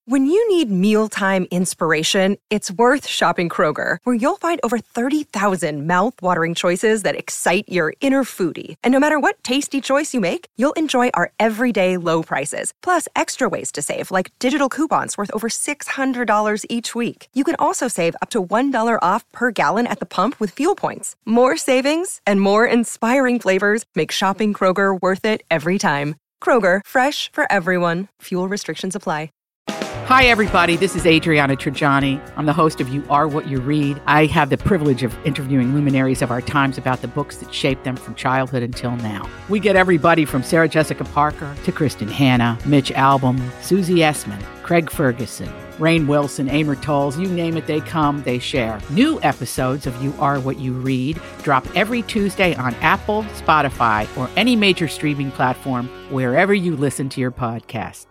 When you need mealtime inspiration, it's worth shopping Kroger, where you'll find over 30,000 mouth-watering choices that excite your inner foodie. And no matter what tasty choice you make, you'll enjoy our everyday low prices, plus extra ways to save, like digital coupons worth over $600 each week. You can also save up to $1 off per gallon at the pump with fuel points. More savings and more inspiring flavors make shopping Kroger worth it every time. Kroger, fresh for everyone. Fuel restrictions apply. Hi, everybody. This is Adriana Trajani. I'm the host of You Are What You Read. I have the privilege of interviewing luminaries of our times about the books that shaped them from childhood until now. We get everybody from Sarah Jessica Parker to Kristen Hanna, Mitch Albom, Susie Essman, Craig Ferguson, Rainn Wilson, Amor Tolls, you name it, they come, they share. New episodes of You Are What You Read drop every Tuesday on Apple, Spotify, or any major streaming platform wherever you listen to your podcasts.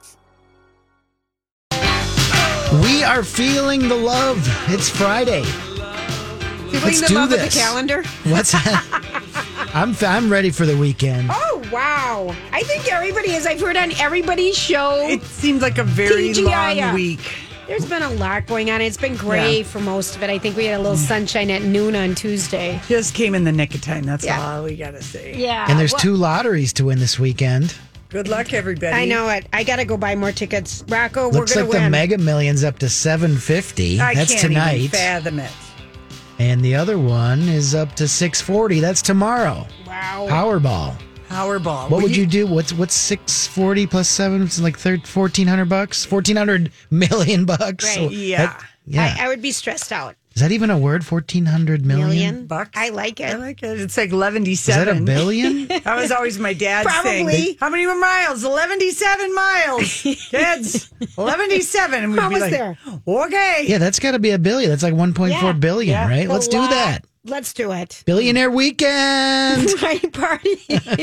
We are feeling the love. It's Friday. Feeling the love of the calendar? What's that? I'm ready for the weekend. Oh, wow. I think everybody is. I've heard on everybody's show. It seems like a very long week. There's been a lot going on. It's been gray for most of it. I think we had a little sunshine at noon on Tuesday. Just came in the nick of time. That's all we got to say. Yeah. And there's 2 lotteries to win this weekend. Good luck, everybody. I know it. I got to go buy more tickets. Rocco, Looks we're going to like win. the Mega Millions up to $750. That's can't tonight. even fathom it. And the other one is up to $640. That's tomorrow. Wow. Powerball. What would you do? What's $640 plus 7? It's like $1,400 bucks. $1,400 million bucks. Right. So Yeah. I would be stressed out. Is that even a word? 1,400 million bucks. I like it. I like it. It's like 11-7. Is that a billion? That was always my dad's Probably. thing. How many miles? 11-7 miles. Kids, 11-7. And we'd How be was like, there? okay. Yeah, that's got to be a billion. That's like 1.4 billion, Yeah. right? Let's do that. Let's do it. Billionaire weekend. Right, party.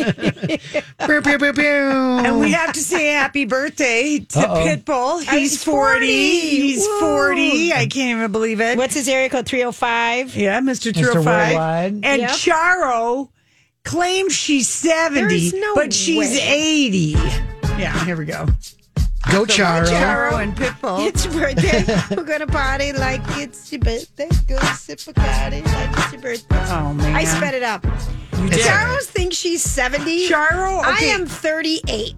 Pew, pew, pew, pew. And we have to say happy birthday to Pitbull. He's 40. He's 40. I can't even believe it. What's his area code? 305? Yeah, Mr. Mr. 205. Worldwide. And Yep. Charo claims she's 70, There's no but she's way. 80. Yeah, here we go. Go, Charo. Charo and Pitbull. It's your birthday. We're going to party like it's your birthday. Go sip a party like it's your birthday. Oh, man. I sped it up. did. Charo thinks she's 70. Charo, okay. I am 38.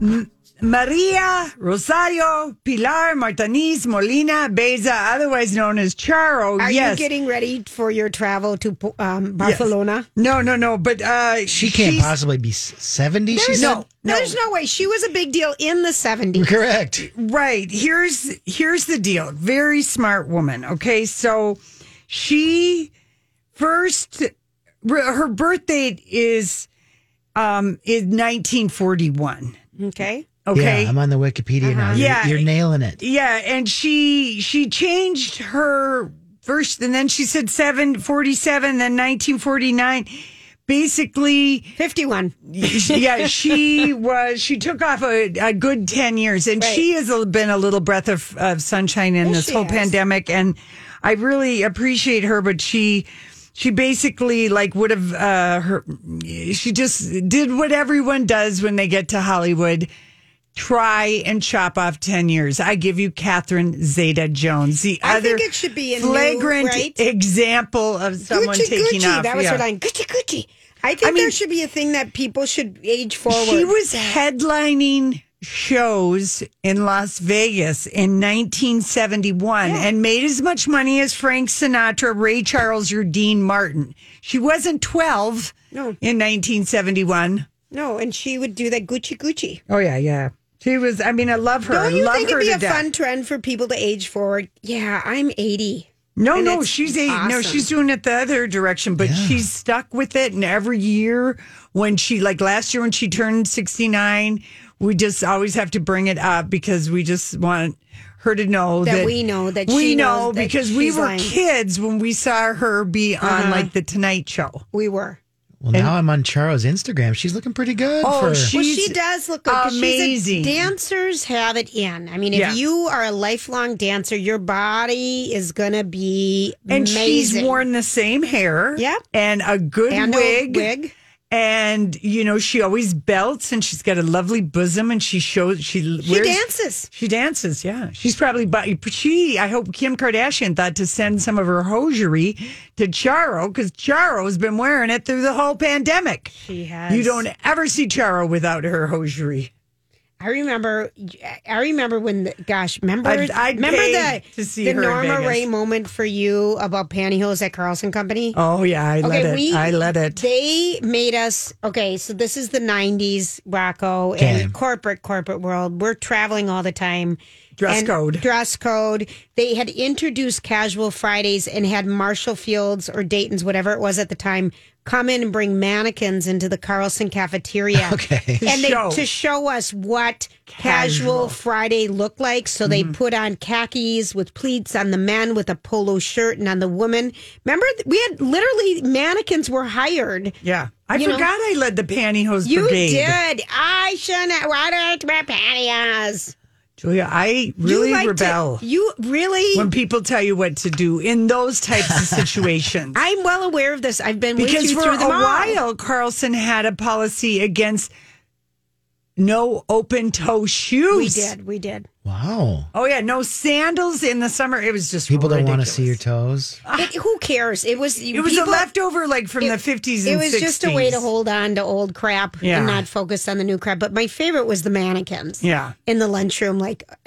Maria Rosario Pilar Martinez Molina Beza, otherwise known as Charo. Are yes. you getting ready for your travel to Barcelona? No. But She can't possibly be 70, she said? There's no way. She was a big deal in the 70s. Correct. Right. Here's the deal. Very smart woman. Okay. So she first, her birth date is 1941. Okay. Okay. Yeah, I'm on the Wikipedia now. Yeah. You're nailing it. Yeah. And she changed her first, and then she said 47, then 1949. Basically, 51. Yeah, she took off a good 10 years, and she has been a little breath of sunshine in this whole pandemic, and I really appreciate her, but she basically would have she just did what everyone does when they get to Hollywood. Try and chop off 10 years. I give you Catherine Zeta-Jones, the I other think it should be a flagrant new, right? example of someone Gucci, taking Gucci. off. That was yeah. her line. Gucci, Gucci. I think there should be a thing that people should age forward. She was headlining shows in Las Vegas in 1971 and made as much money as Frank Sinatra, Ray Charles, or Dean Martin. She wasn't 12 in 1971. No, and she would do that Gucci, Gucci. Oh, yeah. She was, I love her. Don't you I love think her it'd be to a death. fun trend for people to age forward? Yeah, I'm 80. No, And it's she's 8. No, awesome. she's doing it the other direction, but she's stuck with it. And every year when she, last year when she turned 69, we just always have to bring it up because we just want her to know that we know that we she know knows that because we she's were lying. kids when we saw her be on the Tonight Show. We were. Well, now I'm on Charo's Instagram. She's looking pretty good. Oh, for... Well, she does look good. 'cause amazing. Dancers have it in. I mean, if you are a lifelong dancer, your body is going to be And amazing. she's worn the same hair. Yep. And a good And a wig. wig. And, she always belts and she's got a lovely bosom and she dances. She dances, yeah. She's probably, I hope Kim Kardashian thought to send some of her hosiery to Charo because Charo's been wearing it through the whole pandemic. She has. You don't ever see Charo without her hosiery. I remember when, remember I'd pay to see the her in Norma Vegas. Ray moment for you about pantyhose at Carlson Company? Oh, yeah, I let it. They made us, so this is the 90s, Rocco, and corporate world. We're traveling all the time. Dress code. They had introduced Casual Fridays and had Marshall Fields or Dayton's, whatever it was at the time, come in and bring mannequins into the Carlson cafeteria. Okay. To show us what Casual Friday looked like. So they put on khakis with pleats on the men with a polo shirt and on the women. Remember, we had literally mannequins were hired. Yeah. I forgot I led the pantyhose brigade. You did. I shouldn't want to wear pantyhose. Julia, I really rebel. You really? When people tell you what to do in those types of situations. I'm well aware of this. I've been with you through them all. Because for a while, Carlson had a policy against no open-toe shoes. We did. Wow. Oh, yeah, no sandals in the summer. It was just People ridiculous. don't want to see your toes. Who cares? It was a leftover from the 50s and 60s. It was just a way to hold on to old crap Yeah. and not focus on the new crap. But my favorite was the mannequins. Yeah. In the lunchroom,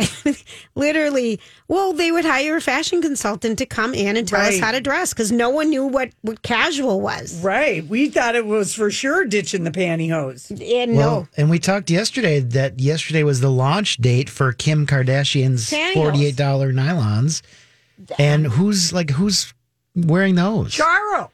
literally, they would hire a fashion consultant to come in and tell us how to dress because no one knew what casual was. Right. We thought it was for sure ditching the pantyhose. And we talked yesterday that yesterday was the launch date for Kim Kardashian's $48 nylons. And who's wearing those? Charo.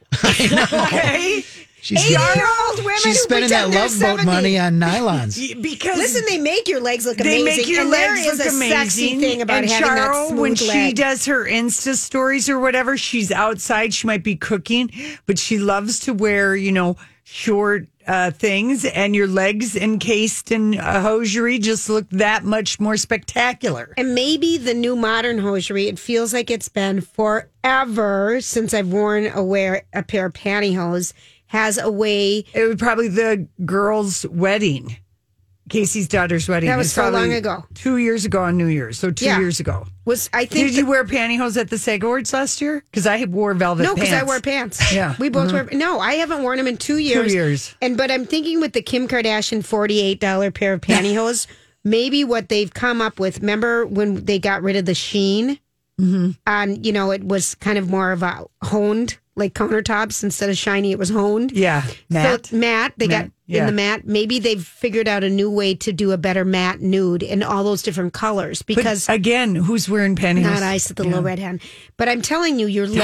Okay. She's 80-year-old women she's who spending that pretend they're love boat 70. money on nylons. Because listen, they make your legs look amazing. They make your and legs there is look a amazing. sexy thing about and having that Charo, smooth when leg. she does her Insta stories or whatever, she's outside. She might be cooking, but she loves to wear, short things, and your legs encased in hosiery just look that much more spectacular. And maybe the new modern hosiery, it feels like it's been forever since I've worn a pair of pantyhose, has a way. It was probably the girl's wedding. Casey's daughter's wedding. That was so long ago. 2 years ago on New Year's. So 2 years ago. Did you wear pantyhose at the SAG Awards last year? Because I wore velvet pants. No, because I wear pants. Yeah. We both wear. No, I haven't worn them in 2 years. 2 years. But I'm thinking with the Kim Kardashian $48 pair of pantyhose, maybe what they've come up with. Remember when they got rid of the sheen? Mm-hmm. And, it was kind of more of a honed, like countertops instead of shiny, it was honed. Yeah. Matte. So matte, they got in the matte. Maybe they've figured out a new way to do a better matte nude in all those different colors. Because but again, who's wearing pantyhose? Not I, said the little red hen. But I'm telling you, your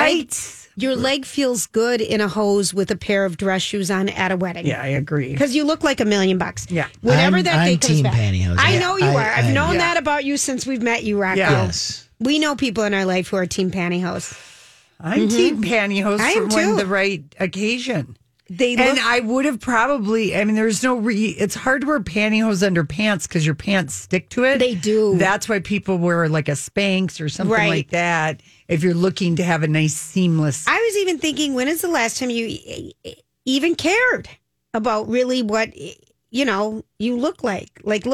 leg feels good in a hose with a pair of dress shoes on at a wedding. Yeah, I agree. Because you look like $1 million. Yeah. Whenever I'm day comes team back. pantyhose. I know you are. I've known yeah. that about you since we've met you, Rocco. Yes. We know people in our life who are team pantyhose. I'm team pantyhose I am for when too. the right occasion. And I would have probably, there's no, it's hard to wear pantyhose under pants because your pants stick to it. They do. That's why people wear like a Spanx or something like that if you're looking to have a nice seamless. I was even thinking, when is the last time you even cared about really what, you look like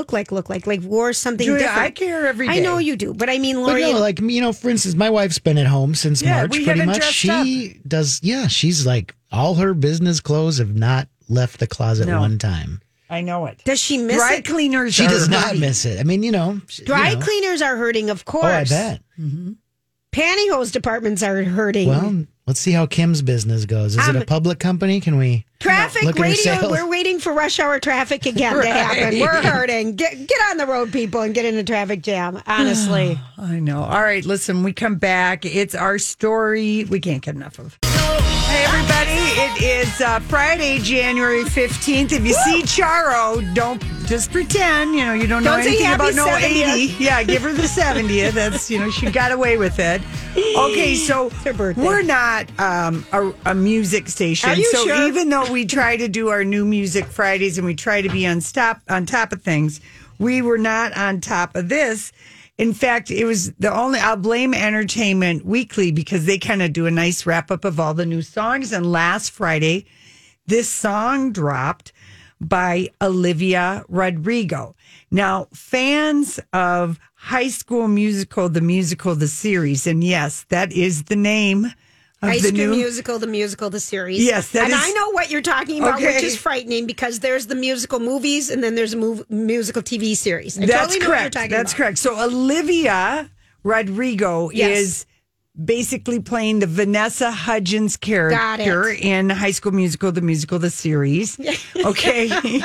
wore something Julia, different. I care every day. I know you do, but I mean, Lori. But no, for instance, my wife's been at home since March, we pretty haven't much. dressed She does, she's like, all her business clothes have not left the closet one time. I know it. Does she miss Dry it? cleaners She are does not hurting. miss it. Dry cleaners are hurting, of course. Oh, I bet. Pantyhose departments are hurting. Well, let's see how Kim's business goes. Is it a public company? Can we Traffic look at her radio, sales? we're waiting for rush hour traffic again to happen. We're hurting. Get on the road, people, and get in a traffic jam, honestly. I know. All right, llisten, we come back. It's our story we can't get enough of. Hey, everybody. It is Friday, January 15th. If you see Charo, don't just pretend, you don't know Don't say anything happy about no 70th. 80. Yeah, give her the 70th. That's, she got away with it. Okay, so her birthday. we're not a music station. Are you so sure? even though we try to do our new music Fridays and we try to be on top of things, we were not on top of this. In fact, it was I'll blame Entertainment Weekly because they kind of do a nice wrap up of all the new songs. And last Friday, this song dropped by Olivia Rodrigo. Now, fans of High School Musical, the series, and yes, that is the name of High School new Musical, the series. Yes, and I know what you're talking about, okay. Which is frightening because there's the musical movies and then there's a musical TV series. That's totally know correct. What you're talking That's about. correct. So Olivia Rodrigo is basically playing the Vanessa Hudgens character in High School Musical, the series. Okay.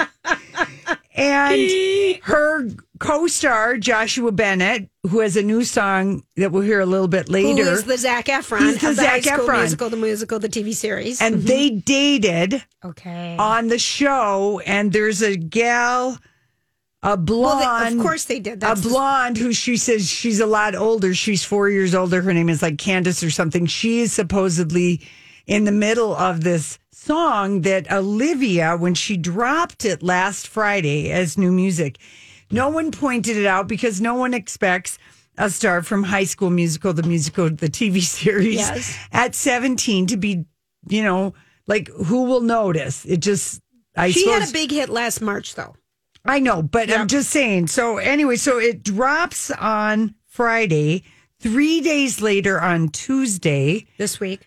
And her co-star, Joshua Bennett, who has a new song that we'll hear a little bit later. Who is the Zac Efron of the High School Musical, the TV series. And they dated okay. on the show, and there's a gal... A blonde. Well, of course they did. That's a blonde who she says she's a lot older. She's 4 years older. Her name is like Candace or something. She is supposedly in the middle of this song that Olivia, when she dropped it last Friday as new music, no one pointed it out because no one expects a star from High School Musical, the TV series at 17 to be, like who will notice? It just, She had a big hit last March though. I know, but I'm just saying. So anyway, so it drops on Friday. 3 days later on Tuesday. This week.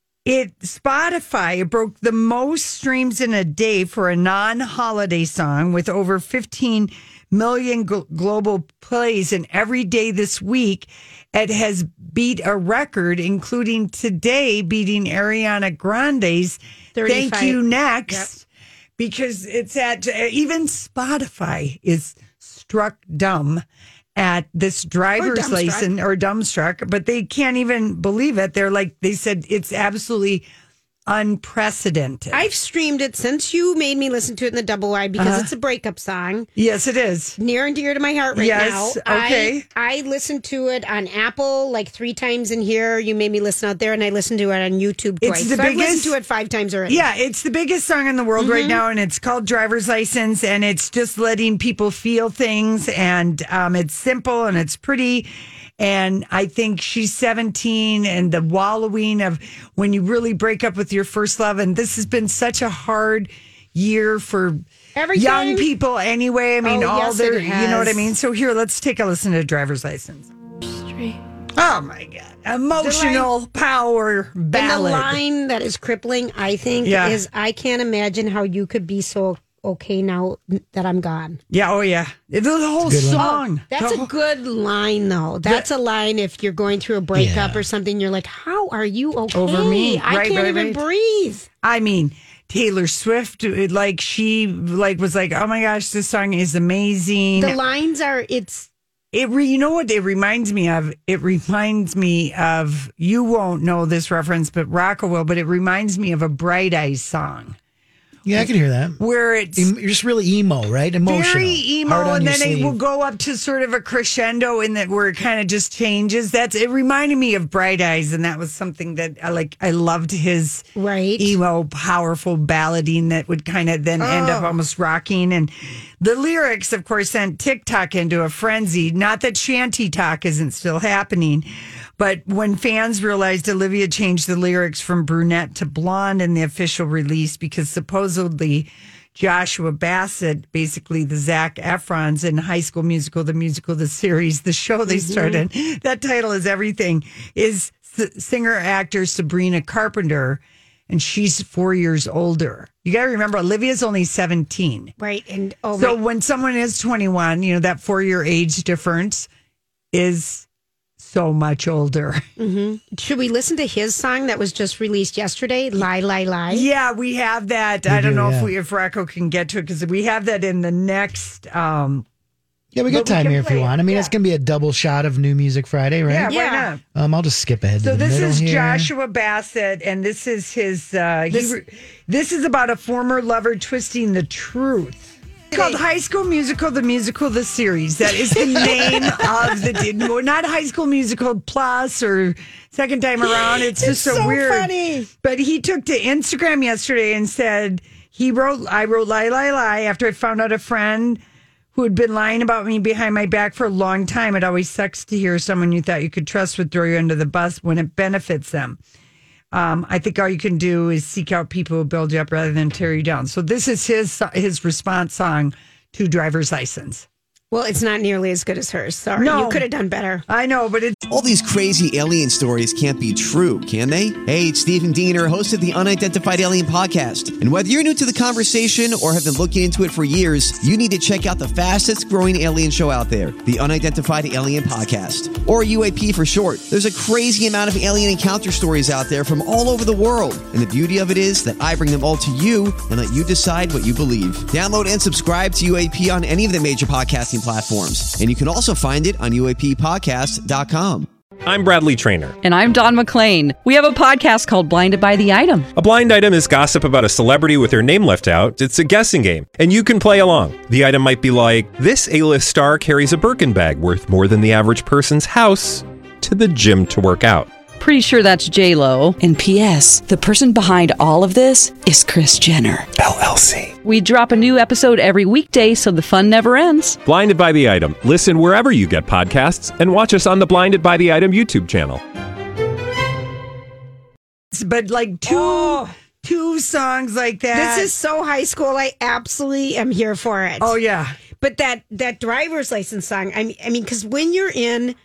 Spotify broke the most streams in a day for a non-holiday song with over 15 million global plays. And every day this week, it has beat a record, including today beating Ariana Grande's 35. Thank You Next. Yep. Because it's even Spotify is struck dumb at this driver's license or dumbstruck, but they can't even believe it. They said it's absolutely unprecedented. I've streamed it since you made me listen to it in the double wide because it's a breakup song. Yes, it is. Near and dear to my heart now. Okay. I listened to it on Apple like 3 times in here. You made me listen out there, and I listened to it on YouTube twice. I've listened to it 5 times already. Yeah, it's the biggest song in the world right now, and it's called Driver's License, and it's just letting people feel things, and it's simple and it's pretty. And I think she's 17 and the wallowing of when you really break up with your first love. And this has been such a hard year for young people anyway. I mean, you know what I mean? So here, let's take a listen to Driver's License. Oh my God. Emotional power ballad. And the line that is crippling, I think, is I can't imagine how you could be so okay now that I'm gone. Yeah, oh yeah. The whole song. That's a good line, though. That's a line if you're going through a breakup or something, you're like, how are you okay? Over me. I can't even breathe. I mean, Taylor Swift, she was like, oh my gosh, this song is amazing. The lines are, you know what it reminds me of? It reminds me of, you won't know this reference, but Rocco will, but it reminds me of a Bright Eyes song. Yeah, I can hear that. Where you're just really emo, right? Emotional. Very emo, and then it will go up to sort of a crescendo in that where it kind of just changes. It reminded me of Bright Eyes, and that was something that I loved his emo, powerful ballading that would kind of then end up almost rocking. And the lyrics, of course, sent TikTok into a frenzy. Not that Shanty Talk isn't still happening. But when fans realized Olivia changed the lyrics from brunette to blonde in the official release because supposedly Joshua Bassett, basically the Zac Efrons in High School Musical, the series, the show they started, that title is everything, is singer-actor Sabrina Carpenter, and she's 4 years older. You got to remember, Olivia's only 17. Right. And when someone is 21, that 4-year age difference is so much older. Should we listen to his song that was just released yesterday? Lie, lie, lie. Yeah, we have that. I don't know if Rocco can get to it because we have that in the next. Yeah, we got time here if you want. I mean, it's going to be a double shot of New Music Friday, right? Yeah, why not? I'll just skip ahead to the middle here. So this is Joshua Bassett, and this is his. This is about a former lover twisting the truth. It's called High School Musical, the series. That is the name of the... Not High School Musical Plus or Second Time Around. It's just so weird. Funny. But he took to Instagram yesterday and said, I wrote lie, lie, lie after I found out a friend who had been lying about me behind my back for a long time. It always sucks to hear someone you thought you could trust would throw you under the bus when it benefits them. I think all you can do is seek out people who build you up rather than tear you down. So this is his response song to Driver's License. Well, it's not nearly as good as hers. Sorry, no. You could have done better. I know, but it's... All these crazy alien stories can't be true, can they? Hey, it's Stephen Diener, host of the Unidentified Alien Podcast. And whether you're new to the conversation or have been looking into it for years, you need to check out the fastest growing alien show out there, the Unidentified Alien Podcast, or UAP for short. There's a crazy amount of alien encounter stories out there from all over the world. And the beauty of it is that I bring them all to you and let you decide what you believe. Download and subscribe to UAP on any of the major podcasting platforms. And you can also find it on UAPpodcast.com. I'm Bradley Trainer. And I'm Don McClain. We have a podcast called Blinded by the Item. A blind item is gossip about a celebrity with their name left out. It's a guessing game, and you can play along. The item might be like, this A-list star carries a Birkin bag worth more than the average person's house to the gym to work out. Pretty sure that's J-Lo. And P.S. the person behind all of this is Kris Jenner, LLC. We drop a new episode every weekday so the fun never ends. Blinded by the Item. Listen wherever you get podcasts and watch us on the Blinded by the Item YouTube channel. But like two songs like that. This is so high school. I absolutely am here for it. Oh, yeah. But that driver's license song, I mean, because when you're in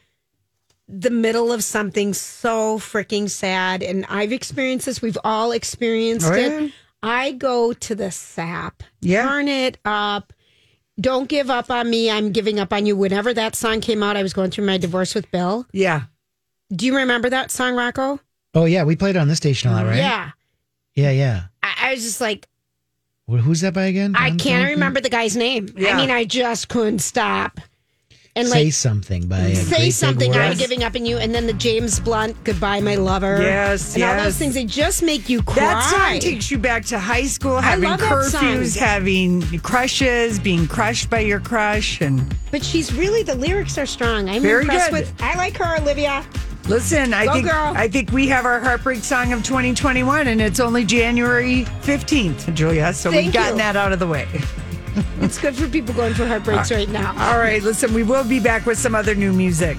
the middle of something so freaking sad, and I've experienced this, we've all experienced it. I go to the sap, turn it up. Don't give up on me. I'm giving up on you. Whenever that song came out, I was going through my divorce with Bill. Yeah. Do you remember that song, Rocco? Oh, yeah. We played it on this station a lot, right? Yeah. Yeah. I was just like, who's that by again? I can't remember the guy's name. Yeah. I mean, I just couldn't stop. And Say Something by Say Something, I'm giving up on you. And then the James Blunt, Goodbye, My Lover. Yes, and all those things, they just make you cry. That song takes you back to high school, having curfews, having crushes, being crushed by your crush. But she's really, the lyrics are strong. I'm very impressed good. I like her, Olivia. Listen, girl. I think we have our heartbreak song of 2021, and it's only January 15th, Julia. So we've gotten that out of the way. It's good for people going through heartbreaks right now. All right, listen, we will be back with some other new music.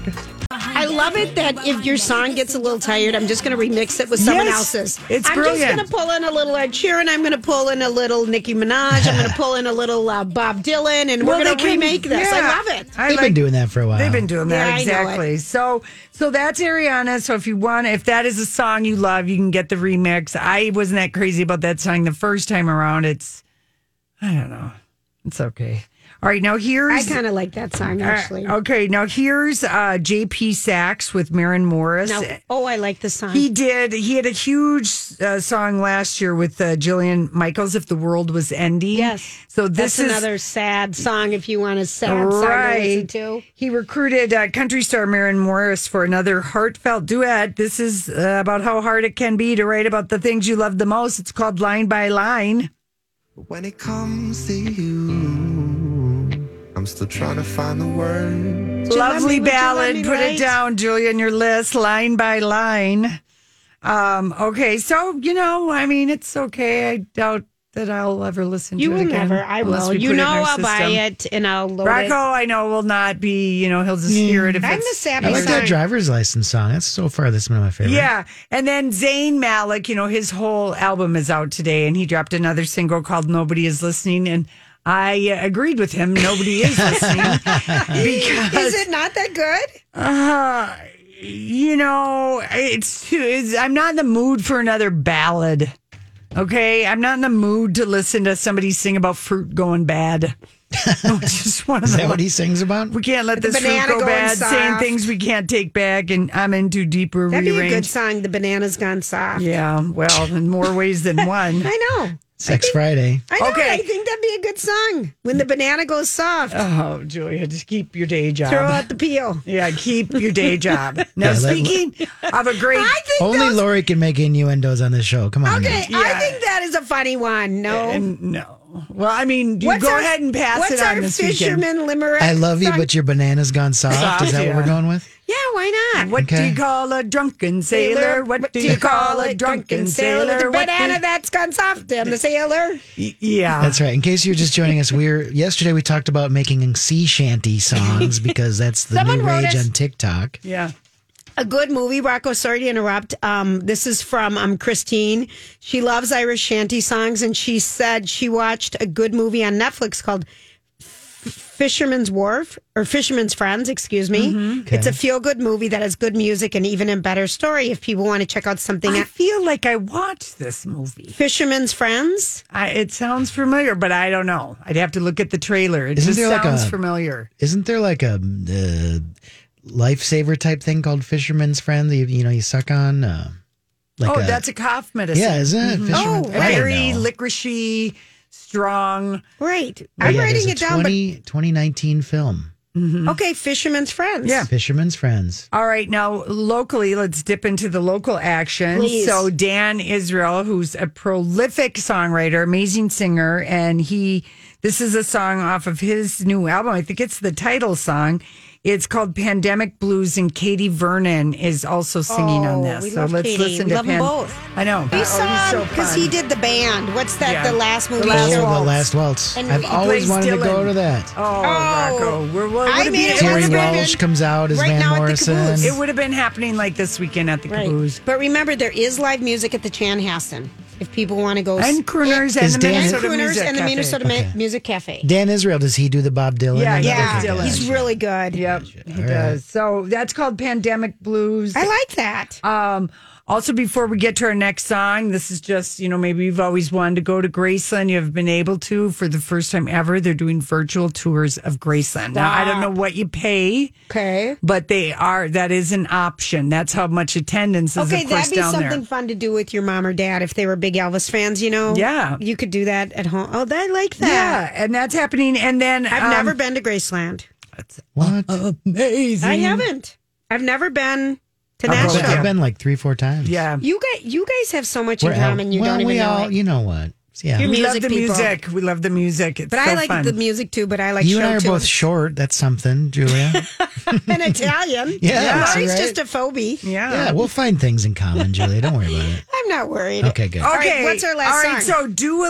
I love it that if your song gets a little tired, I'm just going to remix it with someone else's. It's brilliant. I'm just going to pull in a little Ed Sheeran. I'm going to pull in a little Nicki Minaj. I'm going to pull in a little Bob Dylan, and we're going to remake this. Yeah, I love it. They've been doing that for a while. They've been doing that, exactly. I know So that's Ariana. So if that is a song you love, you can get the remix. I wasn't that crazy about that song the first time around. I don't know. It's okay. All right, now here's... I kind of like that song, actually. Okay, now here's J.P. Saxe with Maren Morris. I like the song. He had a huge song last year with Jillian Michaels, If the World Was Ending. Yes. So that's another sad song if you want a sad song to listen to. He recruited country star Maren Morris for another heartfelt duet. This is about how hard it can be to write about the things you love the most. It's called Line by Line. When it comes to you, I'm still trying to find the words. Lovely ballad. Put it down, Julia, on your list, Line by Line. Okay, so, it's okay. I doubt that I'll ever listen to it again. You will never. I will. I'll buy it and I'll load it. Rocco, I know, will not be, he'll just hear it if I'm it's... the sappy I like that driver's license song. That's one of my favorites. Yeah. And then Zayn Malik, his whole album is out today, and he dropped another single called Nobody Is Listening, and I agreed with him. Nobody is listening. Is it not that good? I'm not in the mood for another ballad. Okay, I'm not in the mood to listen to somebody sing about fruit going bad. Is that what he sings about? We can't let this fruit go bad, saying things we can't take back, and I'm into deeper rearrange. That'd be a good song, The Banana's Gone Soft. Yeah, well, in more ways than one. I know. Sex Friday. I know. Okay. I think that'd be a good song. When the banana goes soft. Oh, Julia, just keep your day job. Throw out the peel. Yeah, keep your day job. Now, speaking of a great... Only Lori can make innuendos on this show. Come on. Okay, I think that is a funny one. No. No. Well, I mean, go ahead and pass it on this weekend. What's our fisherman limerick? I love you, but your banana's gone soft. Is that what we're going with? Yeah, why not? What do you call a drunken sailor? What do you call a drunken sailor? The banana that's gone soft, I'm the sailor. Yeah. That's right. In case you're just joining us, yesterday we talked about making sea shanty songs because that's the new rage on TikTok. Yeah. A good movie, Rocco, sorry to interrupt. This is from Christine. She loves Irish shanty songs, and she said she watched a good movie on Netflix called Fisherman's Wharf, or Fisherman's Friends, excuse me. Mm-hmm. Okay. It's a feel-good movie that has good music and even a better story if people want to check out something. I feel like I watched this movie. Fisherman's Friends? It sounds familiar, but I don't know. I'd have to look at the trailer. It just sounds familiar. Isn't there like a lifesaver type thing called Fisherman's Friend that you suck on? That's a cough medicine. Yeah, isn't it? Mm-hmm. Very licoricey, strong. Right. I'm writing it down. 2019 film. Mm-hmm. Okay, Fisherman's Friends. Yeah. Fisherman's Friends. All right, now locally, let's dip into the local action. Please. So Dan Israel, who's a prolific songwriter, amazing singer, and this is a song off of his new album. I think it's the title song. It's called Pandemic Blues, and Katie Vernon is also singing on this. So let's listen to love them both. I know. We saw he's so him because fun. he did the band. What's that? Yeah. The last movie? The Last show? Waltz. The Last Waltz. And I've he always plays wanted to go Dylan. to that. Oh, Rocco. I made it Terry would have Walsh been comes out as right Van now at the Morrison. Caboose. It would have been happening like this weekend at the Caboose. But remember, there is live music at the Chanhassen if people want to go. And crooners and Is the Dan- Minnesota Crooners Music and the Cafe. Minnesota Music Cafe. Dan Israel, does he do the Bob Dylan? Yeah, and yeah. Okay, Dylan. He's really good. Yep, he All does. So that's called Pandemic Blues. I like that. Also, before we get to our next song, this is just, maybe you've always wanted to go to Graceland. You have been able to for the first time ever. They're doing virtual tours of Graceland. Now, I don't know what you pay. Okay. But that is an option. That's how much attendance is, Okay, of course, that'd be down something there. fun to do with your mom or dad if they were big Elvis fans, Yeah. You could do that at home. Oh, I like that. Yeah, and that's happening. And then I've never been to Graceland. What? Amazing. I haven't. I've never been to I'll go Nashville. I've been like 3-4 times. Yeah. You guys have so much in common. You don't even know it. You know what? Yeah. You're We love music the people. music. We love the music. It's But so I like fun. the music too. But I like You show and I are both tunes. short. That's something, Julia. An Italian. Yeah, see, Lori's right? just a phobie. Yeah, we'll find things in common, Julia. Don't worry about it. I'm not worried. Okay, good. All Okay, right, what's our last All right, song? so Dua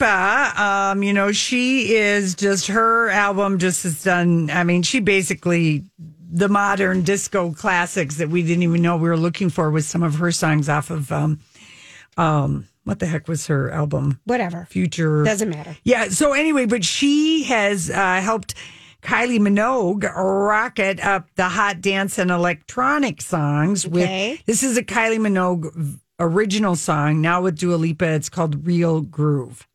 Lipa, she is just, her album just has done, she basically, the modern disco classics that we didn't even know we were looking for with some of her songs off of, what the heck was her album? Whatever. Future. Doesn't matter. Yeah, so anyway, but she has helped Kylie Minogue rocket up the hot dance and electronic songs Okay. this is a Kylie Minogue original song. Now with Dua Lipa, it's called Real Groove.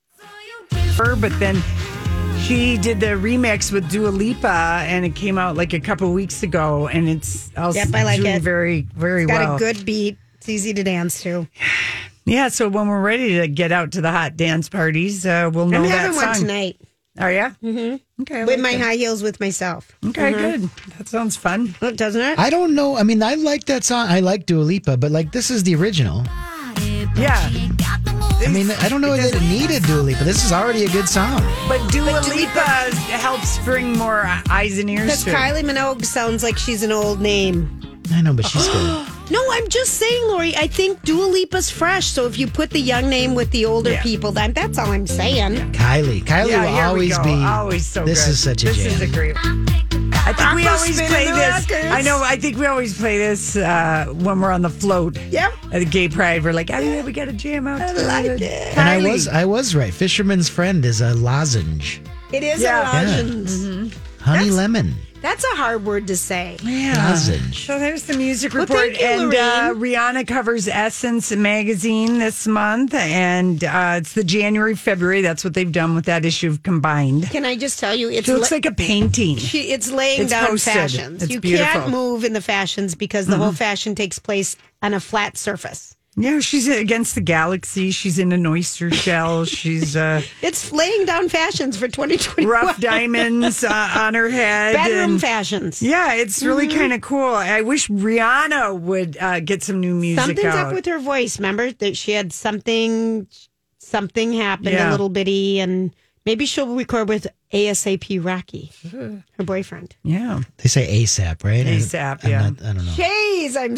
But then she did the remix with Dua Lipa, and it came out like a couple of weeks ago, and it's also Yep, I like doing it. very, very It's got well. a good beat. It's easy to dance to. Yeah, so when we're ready to get out to the hot dance parties, we'll know I'm that having song. one tonight. Are you? Mm-hmm. Okay. I With like my that. high heels with myself. Okay, good. That sounds fun. Doesn't it? I don't know. I mean, I like that song. I like Dua Lipa, but like this is the original. Yeah. I mean, I don't know that it needed Dua Lipa. This is already a good song. But Dua Lipa helps bring more eyes and ears Because to it. Kylie Minogue sounds like she's an old name. I know, but she's good. No, I'm just saying, Lori, I think Dua Lipa's fresh. So if you put the young name with the older people, that's all I'm saying. Kylie Yeah, will here we always go. be. Always so This good. is such a This jam. is a great. I think we always spinning play the this. records. I know. I think we always play this when we're on the float. Yep. At the Gay Pride, we're like, oh yeah, we got to jam out. I like it. And Kylie. I was right. Fisherman's Friend is a lozenge. It is Yeah. a lozenge. Honey lemon. That's a hard word to say. Yeah. Lozenge. So there's the music Well, report. thank you, and Lorraine. Rihanna covers Essence magazine this month. And it's the January, February. That's what they've done with that issue of Combined. Can I just tell you, It looks like a painting. it's laying It's down posted. fashions. It's You beautiful. can't move in the fashions because the whole fashion takes place on a flat surface. Yeah, she's against the galaxy. She's in an oyster shell. She's It's laying down fashions for 2021. rough diamonds on her head. Bedroom and- fashions. Yeah, it's really kind of cool. I wish Rihanna would get some new music Something's out. up with her voice. Remember that she had something happened Yeah. a little bitty, and maybe she'll record with ASAP Rocky, her boyfriend. Yeah, They say ASAP, right? ASAP, I'm yeah. not- I don't know. Jeez, I'm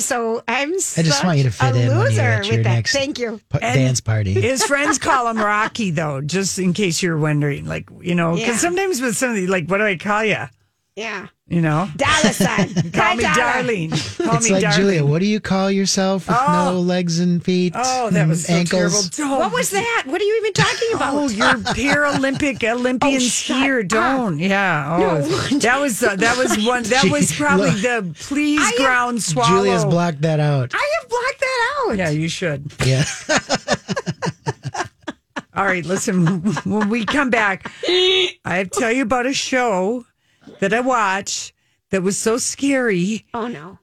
I just want you to fit a in when loser you're at your with that. next Thank you. And dance party. his friends call him Rocky, though, just in case you're wondering. Like, because Yeah. sometimes with some of these, like, what do I call you? Yeah. You know? Dollar sign. Call me darling. Call It's me like, darling. Julia, what do you call yourself with no legs and feet? Oh, that was so ankles? terrible. What was that? What are you even talking about? Oh, you're Paralympic Olympians here. Don't. Yeah. Oh, that was one. That was probably the please ground swallow. Julia's blocked that out. I have blocked that out. Yeah, you should. Yeah. All right, listen, when we come back, I have to tell you about a show that I watched that was so scary. Oh, no.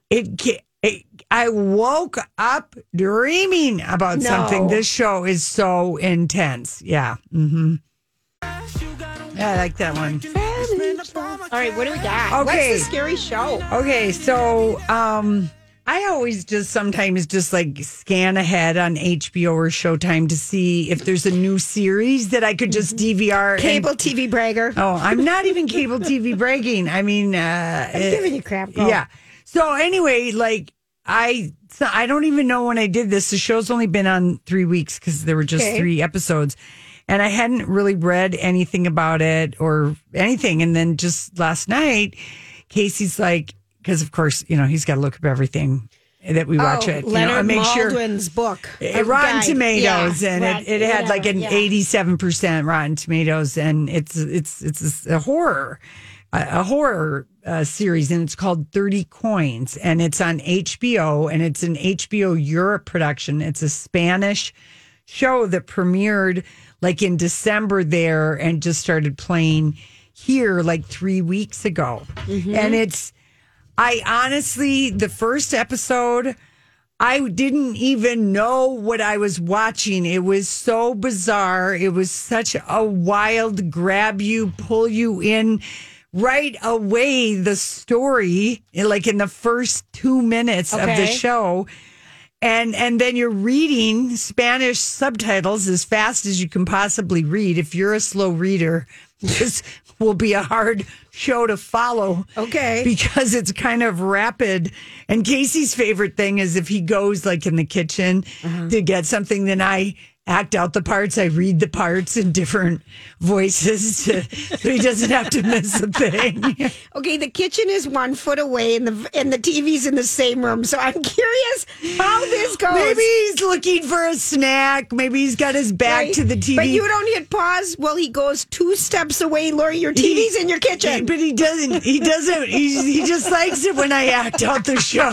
I woke up dreaming about something. This show is so intense. Yeah. Mm-hmm. Yeah, I like that one. All right, what do we got? Okay. What's the scary show? Okay, so I always just sometimes just like scan ahead on HBO or Showtime to see if there's a new series that I could just DVR. Cable TV bragger. Oh, I'm not even cable TV bragging. I mean, I'm giving you crap. Girl. Yeah. So anyway, like I don't even know when I did this. The show's only been on 3 weeks because there were just 3 episodes. And I hadn't really read anything about it or anything. And then just last night, Casey's like, because of course, you know, he's got to look up everything that we watch it. Leonard make Baldwin's book. Rotten Tomatoes, and it had like an 87% Rotten Tomatoes, and it's a horror series, and it's called 30 Coins, and it's on HBO, and it's an HBO Europe production. It's a Spanish show that premiered like in December there and just started playing here like 3 weeks ago. Mm-hmm. And I honestly, the first episode, I didn't even know what I was watching. It was so bizarre. It was such a wild grab you, pull you in right away, the story, like in the first 2 minutes of the show. And then you're reading Spanish subtitles as fast as you can possibly read. If you're a slow reader, this will be a hard show to follow. Okay. Because it's kind of rapid. And Casey's favorite thing is if he goes like in the kitchen to get something, then I act out the parts. I read the parts in different voices so he doesn't have to miss a thing. Okay, the kitchen is 1 foot away and the TV's in the same room. So I'm curious how this goes. Maybe he's looking for a snack. Maybe he's got his back to the TV. But you don't hit pause. Well, he goes 2 steps away. Lori, your TV's in your kitchen. But he doesn't. He doesn't. He just likes it when I act out the show.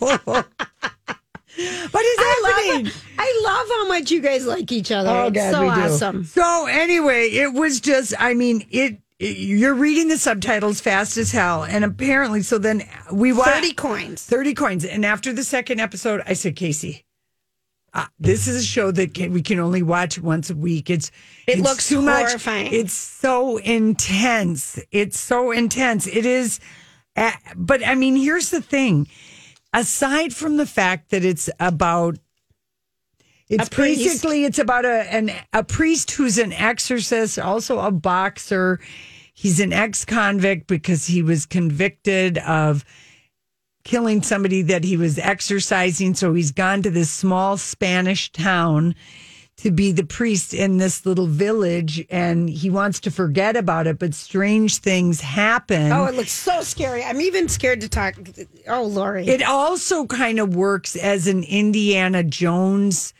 What is happening? I love how much you guys like each other. Oh, it's God, so we do. awesome. So anyway, it was just, I mean, you're reading the subtitles fast as hell. And apparently, so then we watched 30 coins. 30 coins. And after the second episode, I said, Casey, this is a show that we can only watch once a week. It looks too horrifying. Much. It's so intense. It's so intense. It is. But I mean, here's the thing. Aside from the fact that it's about, it's about a priest who's an exorcist, also a boxer. He's an ex-convict because he was convicted of killing somebody that he was exorcising. So he's gone to this small Spanish town to be the priest in this little village, and he wants to forget about it, but strange things happen. Oh, it looks so scary. I'm even scared to talk. Oh, Lori. It also kind of works as an Indiana Jones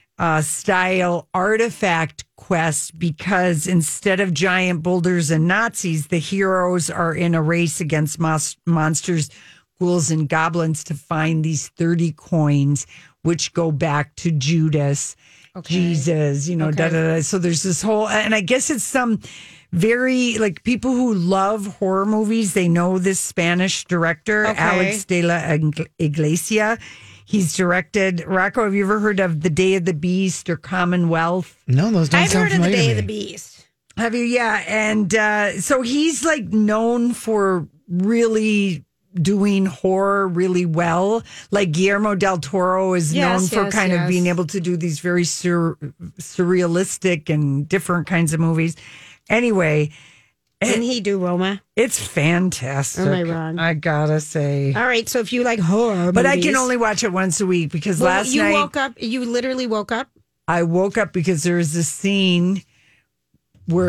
style artifact quest, because instead of giant boulders and Nazis, the heroes are in a race against monsters, ghouls, and goblins to find these 30 coins, which go back to Judas. Jesus, da, da, da. So there's this whole, and I guess it's some very, like, people who love horror movies, they know this Spanish director, Alex de la Iglesia. He's directed, Rocco, have you ever heard of The Day of the Beast or Commonwealth? No, those don't I've sound heard of The familiar Day to of the me. Beast. Have you? Yeah. And so he's like known for really doing horror really well. Like Guillermo del Toro is known for kind of being able to do these very surrealistic and different kinds of movies. Anyway. Didn't he do Roma? It's fantastic. Am I wrong? I gotta say. All right, so if you like horror But movies, I can only watch it once a week because last night... You literally woke up? I woke up because there was this scene where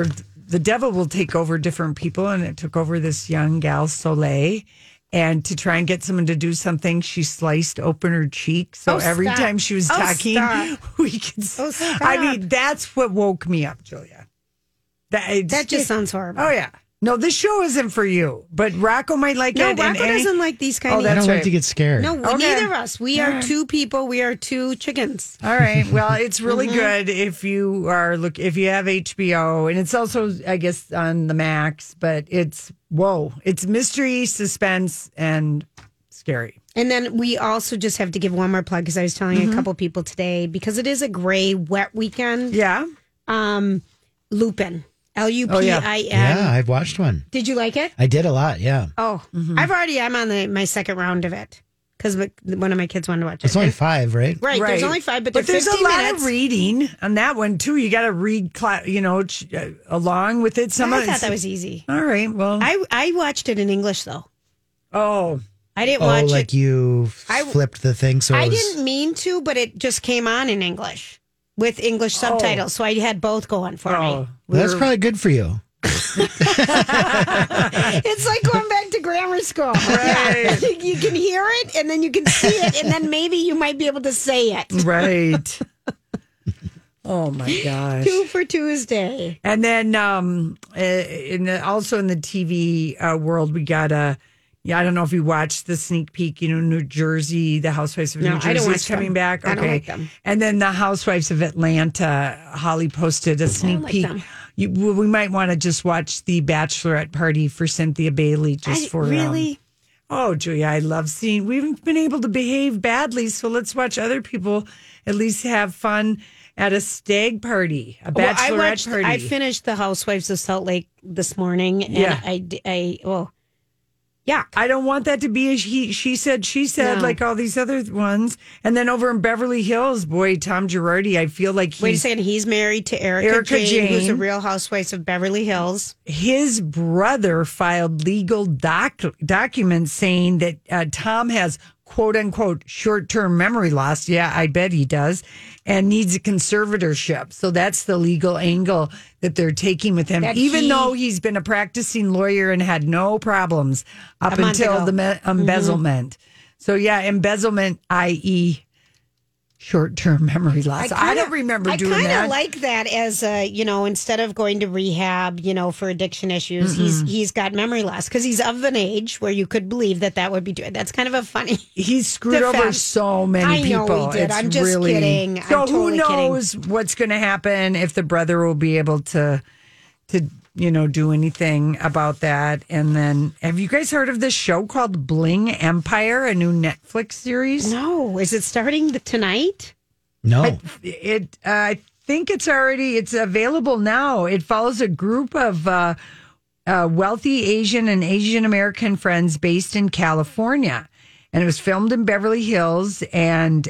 the devil will take over different people, and it took over this young gal, Soleil. And to try and get someone to do something, she sliced open her cheek. So every time she was talking, we could. I mean, that's what woke me up, Julia. That just sounds horrible. Oh, yeah. No, this show isn't for you, but Rocco might like it. No, Rocco doesn't like these kind of. I don't like to get scared. No, neither of us. We are two people. We are two chickens. All right. Well, it's really good if you if you have HBO, and it's also, I guess, on the Max. But it's mystery, suspense, and scary. And then we also just have to give one more plug because I was telling a couple people today because it is a gray, wet weekend. Yeah. Lupin. Lupin. Yeah, I've watched one. Did you like it? I did a lot, yeah. Oh, I'm on my second round of it because one of my kids wanted to watch it. It's only 5, right? Right. There's only 5, but there's a lot minutes. of reading on that one too. You got to read, along with it. I thought that was easy. All right. Well, I watched it in English though. Oh, I didn't watch it. Like you flipped the thing. So I didn't mean to, but it just came on in English. With English subtitles, so I had both going for me. Well, that's probably good for you. It's like going back to grammar school. Right. Yeah. You can hear it, and then you can see it, and then maybe you might be able to say it. Right. Oh, my gosh. 2 for Tuesday. And then also in the TV world, we got a... Yeah, I don't know if you watched the sneak peek, New Jersey, the Housewives of New Jersey is coming back. Okay. I don't like them. And then the Housewives of Atlanta, Holly posted a sneak peek. We might want to just watch the bachelorette party for Cynthia Bailey really? Oh, Julia, I love seeing. We haven't been able to behave badly, so let's watch other people at least have fun at a stag party, a bachelorette party. I finished the Housewives of Salt Lake this morning, and yuck. I don't want that to be a she said, like all these other ones. And then over in Beverly Hills, boy, Tom Girardi, I feel like wait a second, he's married to Erica Jane, who's a Real Housewives of Beverly Hills. His brother filed legal documents saying that Tom has quote unquote short-term memory loss. Yeah, I bet he does. And needs a conservatorship. So that's the legal angle that they're taking with him, even though he's been a practicing lawyer and had no problems up until the embezzlement. So, yeah, embezzlement, i.e., short-term memory loss. I don't remember doing that. I kind of like that as, instead of going to rehab, for addiction issues, he's got memory loss because he's of an age where you could believe that would be doing. That's kind of a funny. He's screwed over so many people. I know he did. I'm just kidding. So who knows what's going to happen if the brother will be able to do anything about that. And then, have you guys heard of this show called Bling Empire, a new Netflix series? No. Is it starting tonight? No. I think it's available now. It follows a group of wealthy Asian and Asian American friends based in California. And it was filmed in Beverly Hills. And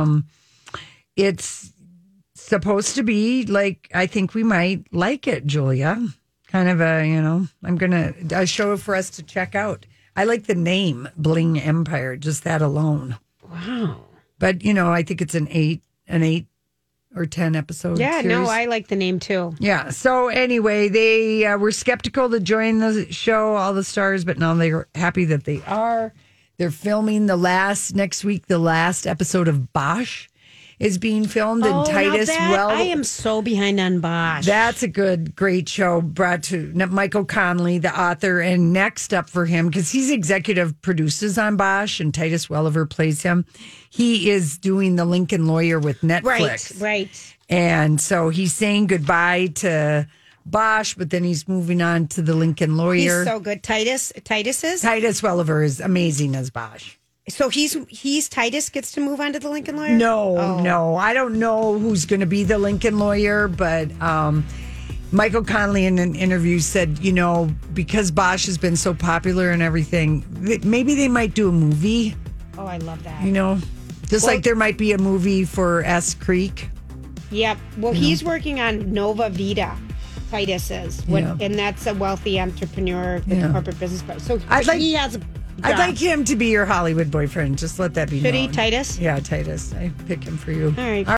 it's supposed to be like, I think we might like it, Julia. Kind of I'm going to show it for us to check out. I like the name Bling Empire, just that alone. Wow. But, I think it's an 8 or 10 episode series. No, I like the name too. Yeah. So anyway, they were skeptical to join the show, all the stars, but now they're happy that they are. They're filming next week, the last episode of Bosch is being filmed in Titus I am so behind on Bosch. That's a great show brought to Michael Connelly, the author. And next up for him, because he's executive produces on Bosch and Titus Welliver plays him. He is doing The Lincoln Lawyer with Netflix. Right. And so he's saying goodbye to Bosch, but then he's moving on to The Lincoln Lawyer. He's so good. Titus is? Titus Welliver is amazing as Bosch. So he's Titus gets to move on to The Lincoln Lawyer? No. I don't know who's going to be The Lincoln Lawyer, but Michael Connelly in an interview said, because Bosch has been so popular and everything, maybe they might do a movie. Oh, I love that. Like there might be a movie for S Creek. Yep. Well, he's working on Nova Vita. Titus is, and that's a wealthy entrepreneur with corporate business. So he has a I'd like him to be your Hollywood boyfriend. Just let that be known. Should he, Titus? Yeah, Titus. I pick him for you. All right.